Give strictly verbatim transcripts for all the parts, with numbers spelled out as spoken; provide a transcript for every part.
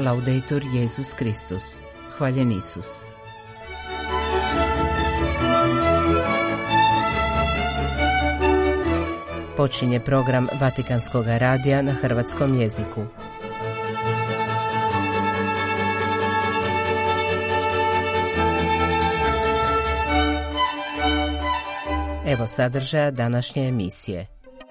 Laudetur Jesus Kristus. Hvaljen Isus. Počinje program Vatikanskog radija na hrvatskom jeziku. Evo sadržaja današnje emisije.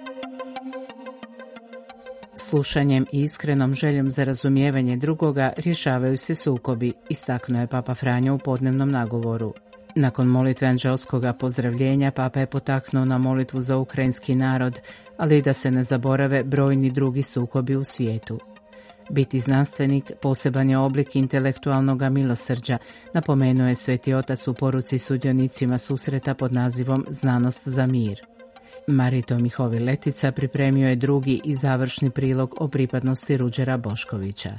Slušanjem i iskrenom željom za razumijevanje drugoga rješavaju se sukobi, istaknuo je Papa Franjo u podnevnom nagovoru. Nakon molitve anđelskoga pozdravljenja, Papa je potaknuo na molitvu za ukrajinski narod, ali i da se ne zaborave brojni drugi sukobi u svijetu. Biti znanstvenik poseban je oblik intelektualnog milosrđa, napomenuo je Sveti Otac u poruci sudionicima susreta pod nazivom Znanost za mir. Marito Mihovi Letica pripremio je drugi i završni prilog o pripadnosti Ruđera Boškovića.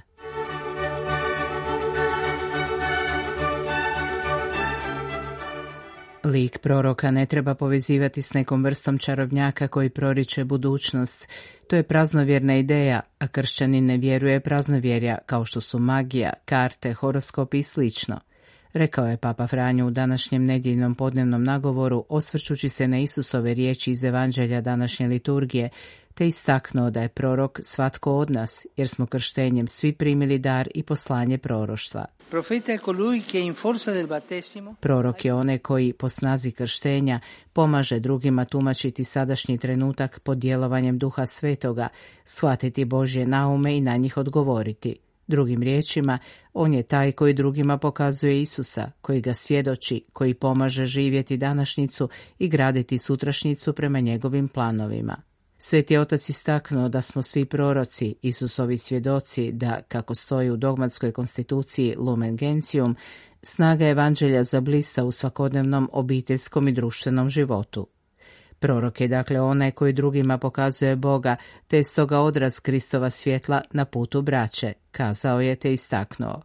Lik proroka ne treba povezivati s nekom vrstom čarobnjaka koji proriče budućnost. To je praznovjerna ideja, a kršćanin ne vjeruje praznovjerja kao što su magija, karte, horoskopi i slično, rekao je Papa Franjo u današnjem nedjeljnom podnevnom nagovoru, osvrćući se na Isusove riječi iz Evanđelja današnje liturgije, te istaknuo da je prorok svatko od nas, jer smo krštenjem svi primili dar i poslanje proroštva. Prorok je onaj koji po snazi krštenja pomaže drugima tumačiti sadašnji trenutak pod djelovanjem Duha Svetoga, shvatiti Božje naume i na njih odgovoriti. Drugim riječima, on je taj koji drugima pokazuje Isusa, koji ga svjedoči, koji pomaže živjeti današnjicu i graditi sutrašnjicu prema njegovim planovima. Sveti Otac istaknuo da smo svi proroci, Isusovi svjedoci, da, kako stoji u dogmatskoj konstituciji Lumen Gentium, snaga evanđelja zablista u svakodnevnom obiteljskom i društvenom životu. Prorok je dakle onaj koji drugima pokazuje Boga, te je stoga odraz Kristova svjetla na putu braće, kazao je te istaknuo.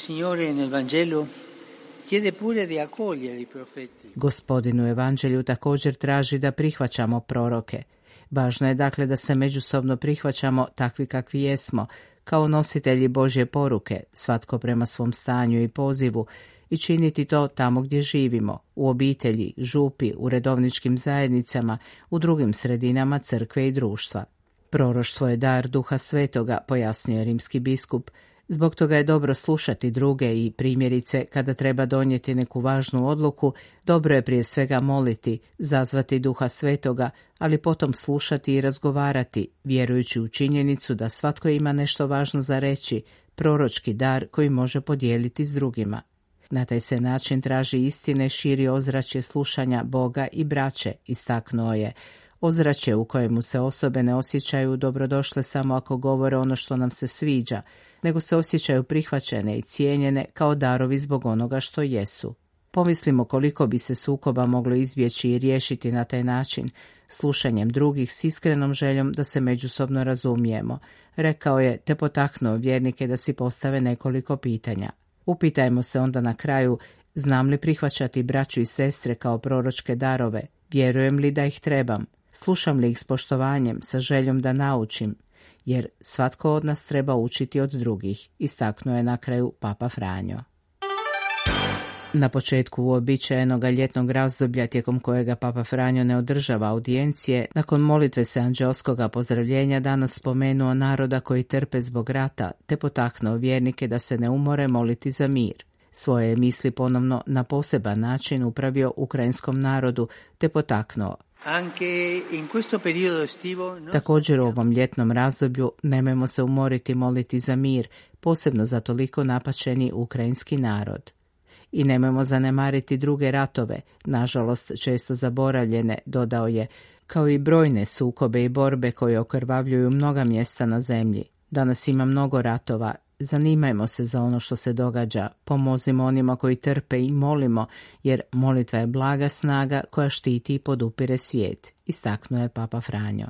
Gospodin u evanđelju također traži da prihvaćamo proroke. Važno je dakle da se međusobno prihvaćamo takvi kakvi jesmo, kao nositelji Božje poruke, svatko prema svom stanju i pozivu, i činiti to tamo gdje živimo, u obitelji, župi, u redovničkim zajednicama, u drugim sredinama crkve i društva. Proroštvo je dar Duha Svetoga, pojasnio je rimski biskup. Zbog toga je dobro slušati druge i primjerice, kada treba donijeti neku važnu odluku, dobro je prije svega moliti, zazvati Duha Svetoga, ali potom slušati i razgovarati, vjerujući u činjenicu da svatko ima nešto važno za reći, proročki dar koji može podijeliti s drugima. Na taj se način traži istine, širi ozračje slušanja Boga i braće, istaknuo je. Ozračje u kojemu se osobe ne osjećaju dobrodošle samo ako govore ono što nam se sviđa, nego se osjećaju prihvaćene i cijenjene kao darovi zbog onoga što jesu. Pomislimo koliko bi se sukoba moglo izbjeći i riješiti na taj način, slušanjem drugih s iskrenom željom da se međusobno razumijemo, rekao je, te potaknuo vjernike da si postave nekoliko pitanja. Upitajmo se onda na kraju, znam li prihvaćati braću i sestre kao proročke darove, vjerujem li da ih trebam, slušam li ih s poštovanjem, sa željom da naučim, jer svatko od nas treba učiti od drugih, istaknuo je na kraju Papa Franjo. Na početku uobičajenog ljetnog razdoblja tijekom kojega Papa Franjo ne održava audijencije, nakon molitve se anđelskoga pozdravljenja danas spomenuo naroda koji trpe zbog rata, te potaknuo vjernike da se ne umore moliti za mir. Svoje je misli ponovno na poseban način upravio ukrajinskom narodu, te potaknuo. Također u ovom ljetnom razdoblju nemojmo se umoriti moliti za mir, posebno za toliko napaćeni ukrajinski narod. I nemojmo zanemariti druge ratove, nažalost često zaboravljene, dodao je, kao i brojne sukobe i borbe koje okrvavljuju mnoga mjesta na zemlji. Danas ima mnogo ratova, zanimajmo se za ono što se događa, pomozimo onima koji trpe i molimo, jer molitva je blaga snaga koja štiti i podupire svijet, istaknuo je Papa Franjo.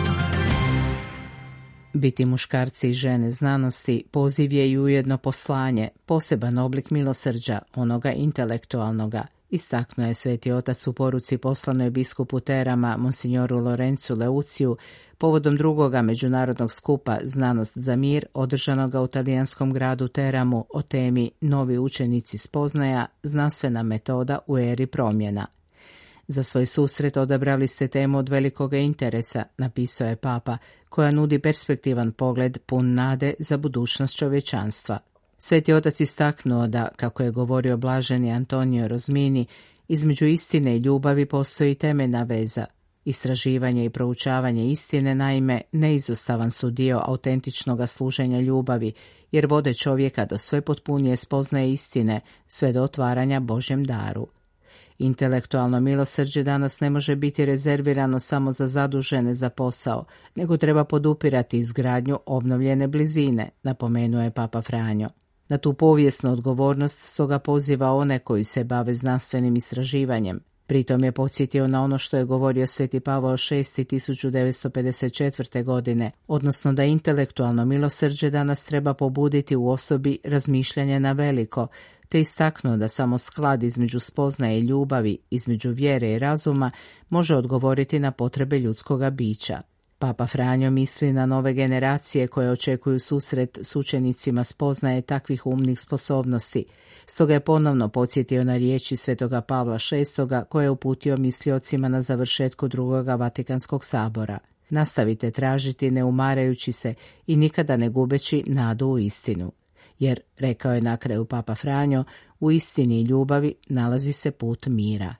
Biti muškarci i žene znanosti poziv je i ujedno poslanje, poseban oblik milosrđa, onoga intelektualnoga, Istaknuo je Sveti otac u poruci poslanoj biskupu Terama, monsignoru Lorencu Leuciju, povodom drugoga međunarodnog skupa Znanost za mir, održanoga u talijanskom gradu Teramu o temi Novi učenici spoznaja, znanstvena metoda u eri promjena. Za svoj susret odabrali ste temu od velikoga interesa, napisao je Papa, koja nudi perspektivan pogled pun nade za budućnost čovječanstva. Sveti otac istaknuo da, kako je govorio blaženi Antonio Rozmini, između istine i ljubavi postoji temeljna veza. Istraživanje i proučavanje istine, naime, neizostavan su dio autentičnog služenja ljubavi, jer vode čovjeka do sve potpunije spoznaje istine, sve do otvaranja Božjem daru. Intelektualno milosrđe danas ne može biti rezervirano samo za zadužene za posao, nego treba podupirati izgradnju obnovljene blizine, napomenuo je Papa Franjo. Na tu povijesnu odgovornost stoga poziva one koji se bave znanstvenim istraživanjem. Pritom je podsjetio na ono što je govorio Sveti Pavao šesti tisuću devetsto pedeset četvrte. godine, odnosno da intelektualno milosrđe danas treba pobuditi u osobi razmišljanje na veliko, te istaknuo da samo sklad između spoznaje i ljubavi, između vjere i razuma, može odgovoriti na potrebe ljudskoga bića. Papa Franjo misli na nove generacije koje očekuju susret s učenicima spoznaje takvih umnih sposobnosti. Stoga je ponovno podsjetio na riječi Svetoga Pavla šestoga koje je uputio misliocima na završetku drugoga Vatikanskog sabora. Nastavite tražiti ne umarajući se i nikada ne gubeći nadu u istinu. Jer, rekao je na kraju Papa Franjo, u istini i ljubavi nalazi se put mira.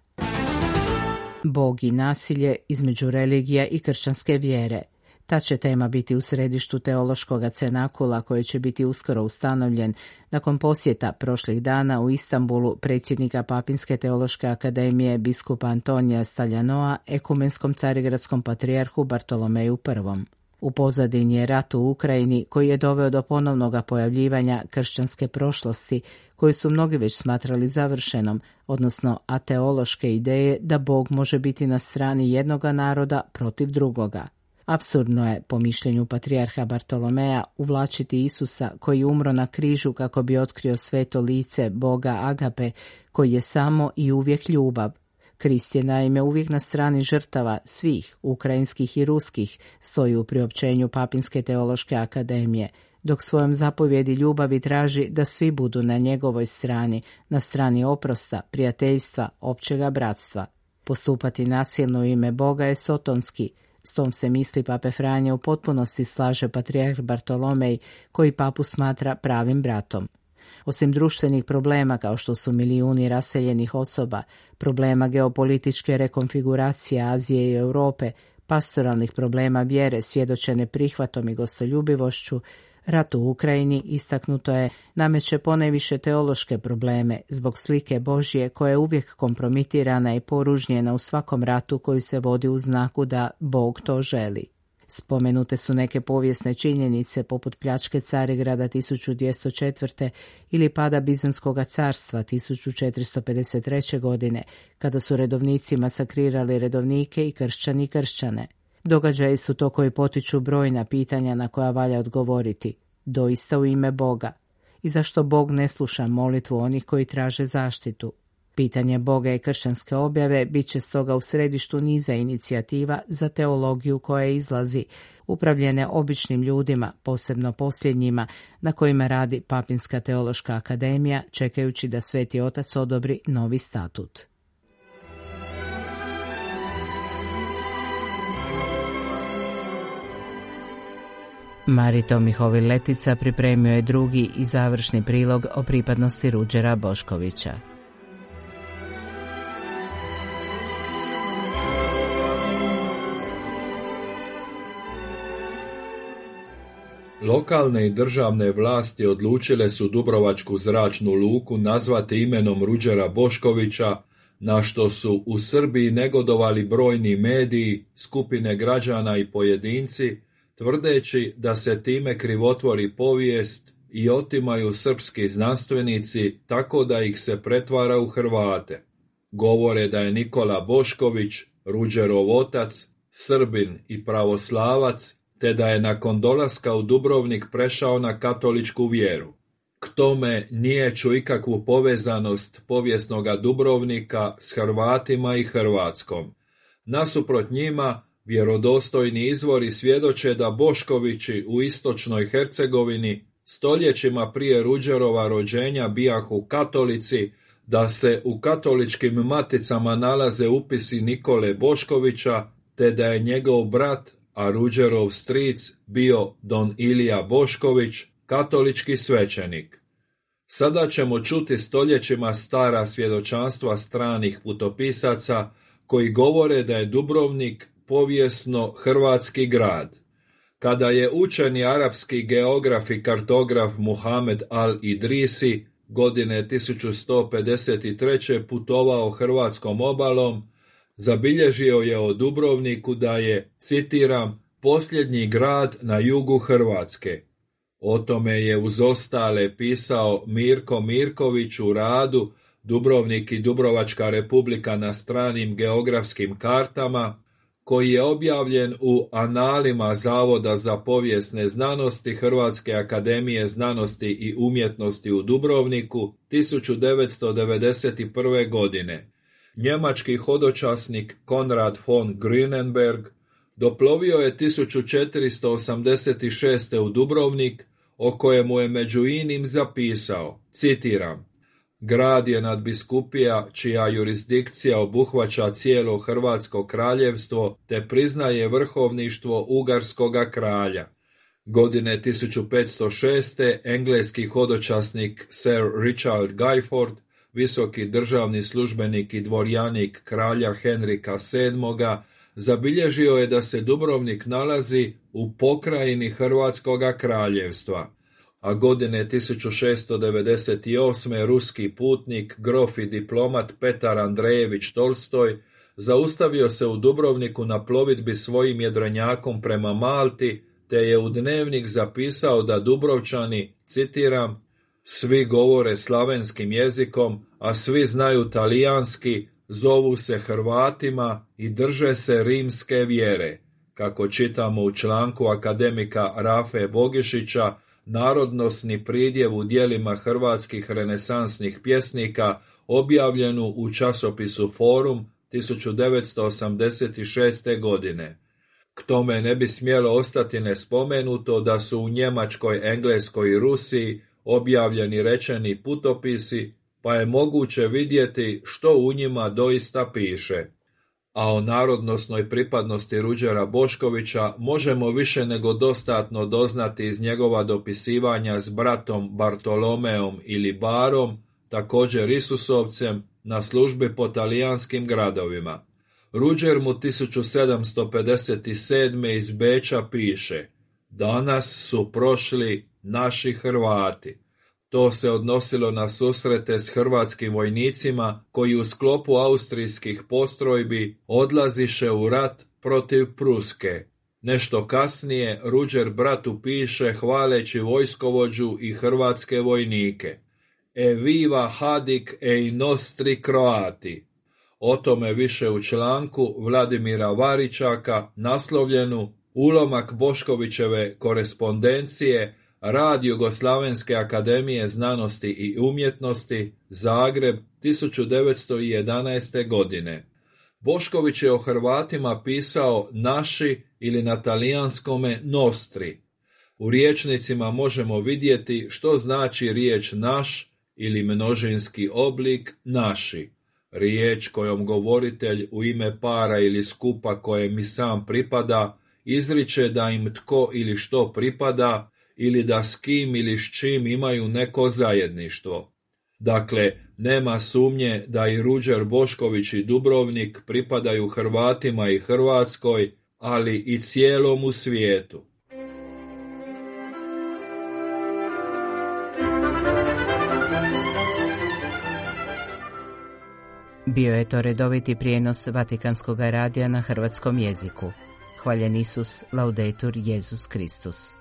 Bog i nasilje između religija i kršćanske vjere. Ta će tema biti u središtu teološkog cenakula koji će biti uskoro ustanovljen nakon posjeta prošlih dana u Istanbulu predsjednika Papinske teološke akademije biskupa Antonija Staljanoa ekumenskom carigradskom patrijarhu Bartolomeju prvom. U pozadini je rat u Ukrajini koji je doveo do ponovnoga pojavljivanja kršćanske prošlosti koju su mnogi već smatrali završenom, odnosno ateološke ideje da Bog može biti na strani jednoga naroda protiv drugoga. Apsurdno je, po mišljenju patrijarha Bartolomeja, uvlačiti Isusa koji umro na križu kako bi otkrio sveto lice Boga Agape, koji je samo i uvijek ljubav. Krist je naime uvijek na strani žrtava svih, ukrajinskih i ruskih, stoji u priopćenju Papinske teološke akademije, dok svojom zapovjedi ljubavi traži da svi budu na njegovoj strani, na strani oprosta, prijateljstva, općega bratstva. Postupati nasilno u ime Boga je sotonski. S tom se misli Pape Franje u potpunosti slaže patrijarh Bartolomej, koji papu smatra pravim bratom. Osim društvenih problema kao što su milijuni raseljenih osoba, problema geopolitičke rekonfiguracije Azije i Europe, pastoralnih problema vjere svjedočene prihvatom i gostoljubivošću, rat u Ukrajini, istaknuto je, nameće ponajviše teološke probleme zbog slike Božje koja je uvijek kompromitirana i poružnjena u svakom ratu koji se vodi u znaku da Bog to želi. Spomenute su neke povijesne činjenice poput pljačke Carigrada tisuću dvjesto četvrte. ili pada Bizanskog carstva tisuću četiristo pedeset treće. godine, kada su redovnici masakrirali redovnike i kršćani kršćane. Događaji su to koji potiču brojna pitanja na koja valja odgovoriti, doista u ime Boga. I zašto Bog ne sluša molitvu onih koji traže zaštitu? Pitanje Boga i kršćanske objave bit će stoga u središtu niza inicijativa za teologiju koja izlazi, upravljene običnim ljudima, posebno posljednjima, na kojima radi Papinska teološka akademija, čekajući da Sveti Otac odobri novi statut. Marito Mihovil Letica pripremio je drugi i završni prilog o pripadnosti Ruđera Boškovića. Lokalne i državne vlasti odlučile su Dubrovačku zračnu luku nazvati imenom Ruđera Boškovića, na što su u Srbiji negodovali brojni mediji, skupine građana i pojedinci, tvrdeći da se time krivotvori povijest i otimaju srpski znanstvenici tako da ih se pretvara u Hrvate. Govore da je Nikola Bošković, Ruđerov otac, Srbin i pravoslavac, te da je nakon dolaska u Dubrovnik prešao na katoličku vjeru. K tome nijeću ikakvu povezanost povijesnoga Dubrovnika s Hrvatima i Hrvatskom. Nasuprot njima, vjerodostojni izvori svjedoče da Boškovići u istočnoj Hercegovini stoljećima prije Ruđerova rođenja bijahu katolici, da se u katoličkim maticama nalaze upisi Nikole Boškovića, te da je njegov brat, a Ruđerov stric, bio don Ilija Bošković, katolički svećenik. Sada ćemo čuti stoljećima stara svjedočanstva stranih putopisaca koji govore da je Dubrovnik povijesno hrvatski grad. Kada je učeni arapski geograf i kartograf Muhamed al-Idrisi godine tisuću sto pedeset treće putovao hrvatskom obalom, zabilježio je o Dubrovniku da je, citiram, posljednji grad na jugu Hrvatske. O tome je uz ostale pisao Mirko Mirković u radu Dubrovnik i Dubrovačka republika na stranim geografskim kartama, koji je objavljen u Analima Zavoda za povijesne znanosti Hrvatske akademije znanosti i umjetnosti u Dubrovniku tisuću devetsto devedeset prve. godine. Njemački hodočasnik Konrad von Grünenberg doplovio je tisuću četiristo osamdeset šeste. u Dubrovnik, o kojemu je među inim zapisao, citiram, grad je nadbiskupija čija jurisdikcija obuhvaća cijelo Hrvatsko kraljevstvo te priznaje vrhovništvo ugarskoga kralja. Godine tisuću petsto šeste. engleski hodočasnik Sir Richard Guyford, visoki državni službenik i dvorjanik kralja Henrika sedmoga, zabilježio je da se Dubrovnik nalazi u pokrajini Hrvatskoga kraljevstva, a godine tisuću šeststo devedeset osme. ruski putnik, grof i diplomat Petar Andrejević Tolstoj zaustavio se u Dubrovniku na plovidbi svojim jedrenjakom prema Malti, te je u dnevnik zapisao da Dubrovčani, citiram, svi govore slavenskim jezikom, a svi znaju talijanski, zovu se Hrvatima i drže se rimske vjere. Kako čitamo u članku akademika Rafe Bogišića, narodnosni pridjev u dijelima hrvatskih renesansnih pjesnika, objavljenu u časopisu Forum tisuću devetsto osamdeset šeste. godine. K tome ne bi smjelo ostati nespomenuto da su u Njemačkoj, Engleskoj i Rusiji objavljeni rečeni putopisi, pa je moguće vidjeti što u njima doista piše. A o narodnosnoj pripadnosti Ruđera Boškovića možemo više nego dostatno doznati iz njegova dopisivanja s bratom Bartolomeom ili Barom, također Isusovcem, na službi po talijanskim gradovima. Ruđer mu tisuću sedamsto pedeset sedme. iz Beča piše: danas su prošli naši Hrvati. To se odnosilo na susrete s hrvatskim vojnicima koji u sklopu austrijskih postrojbi odlaziše u rat protiv Pruske. Nešto kasnije Ruđer bratu piše hvaleći vojskovođu i hrvatske vojnike: E viva hadik e i nostri Kroati. O tome više u članku Vladimira Varičaka naslovljenu Ulomak Boškovićeve korespondencije, Rad Jugoslavenske akademije znanosti i umjetnosti, Zagreb, tisuću devetsto jedanaeste. godine. Bošković je o Hrvatima pisao naši ili na talijanskome nostri. U rječnicima možemo vidjeti što znači riječ naš ili množinski oblik naši. Riječ kojom govoritelj u ime para ili skupa kojem i sam pripada izriče da im tko ili što pripada ili da s kim ili s čim imaju neko zajedništvo. Dakle, nema sumnje da i Ruđer Bošković i Dubrovnik pripadaju Hrvatima i Hrvatskoj, ali i cijelomu svijetu. Bio je to redoviti prijenos Vatikanskog radija na hrvatskom jeziku. Hvaljen Isus, laudetur Jesus Kristus.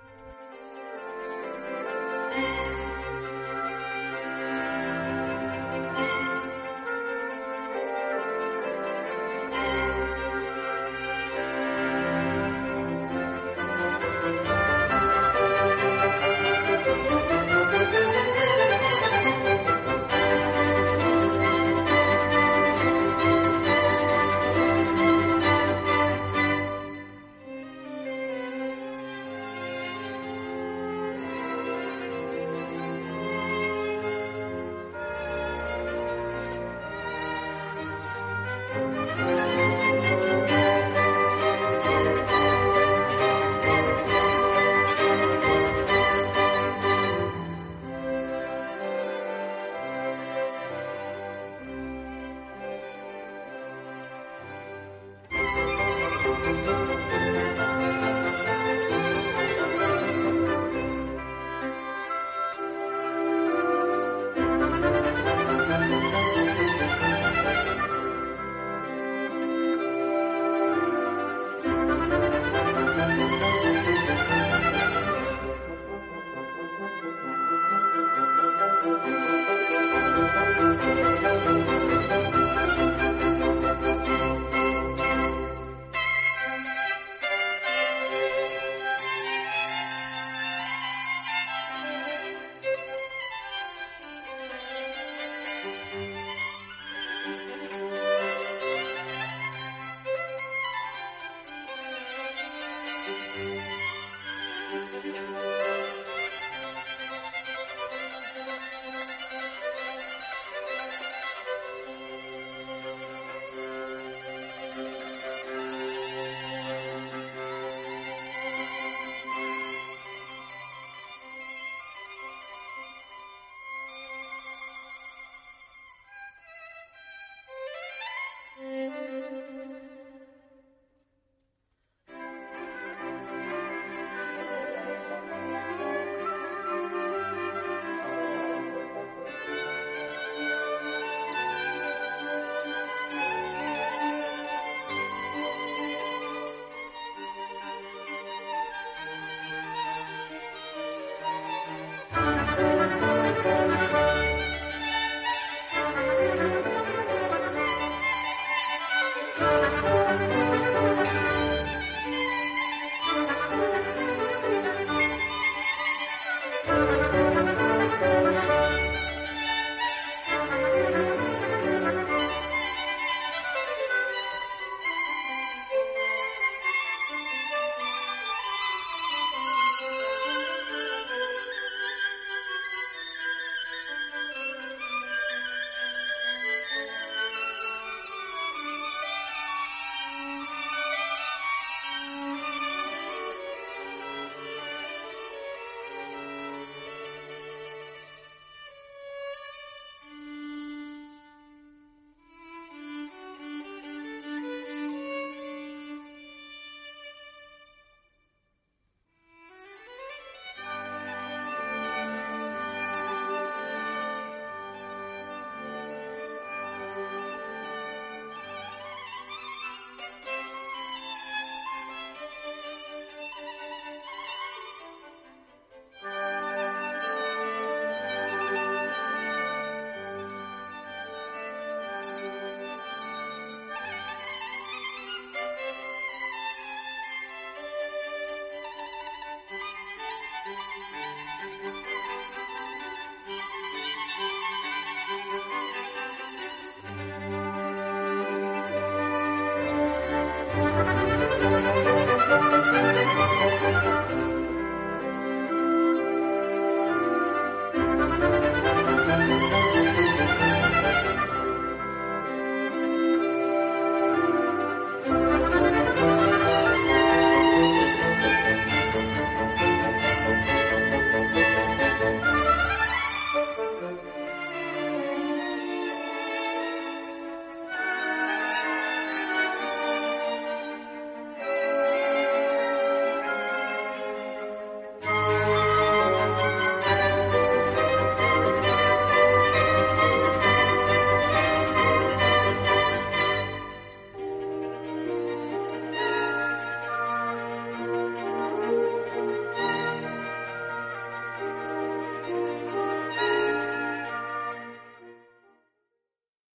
Thank you.